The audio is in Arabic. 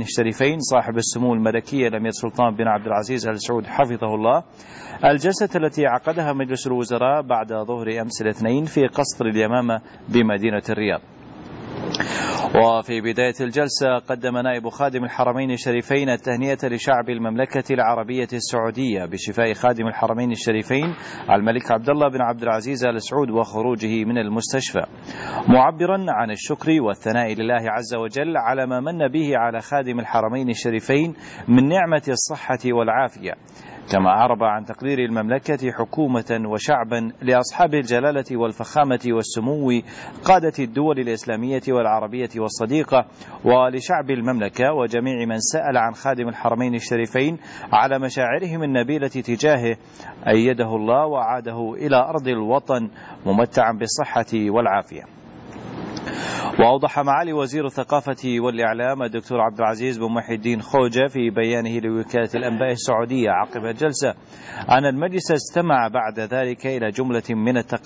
الشريفين صاحب السمو الملكي الأمير سلطان بن عبد العزيز آل سعود حفظه الله، الجلسة التي عقدها مجلس الوزراء بعد ظهر أمس الاثنين في قصر اليمامة بمدينة الرياض. وفي بداية الجلسة قدم نائب خادم الحرمين الشريفين التهنئة لشعب المملكة العربية السعودية بشفاء خادم الحرمين الشريفين الملك عبد الله بن عبد العزيز آل سعود وخروجه من المستشفى، معبرا عن الشكر والثناء لله عز وجل على ما من به على خادم الحرمين الشريفين من نعمة الصحة والعافية. كما أعرب عن تقدير المملكة حكومة وشعبا لأصحاب الجلالة والفخامة والسمو قادة الدول الإسلامية والعربية والصديقة، ولشعب المملكة وجميع من سأل عن خادم الحرمين الشريفين على مشاعرهم النبيلة تجاهه، أيده الله وعاده إلى أرض الوطن ممتعا بالصحة والعافية. وأوضح معالي وزير الثقافة والإعلام الدكتور عبد العزيز بن محي الدين خوجة في بيانه لوكالة الأنباء السعودية عقب الجلسة أن المجلس استمع بعد ذلك إلى جملة من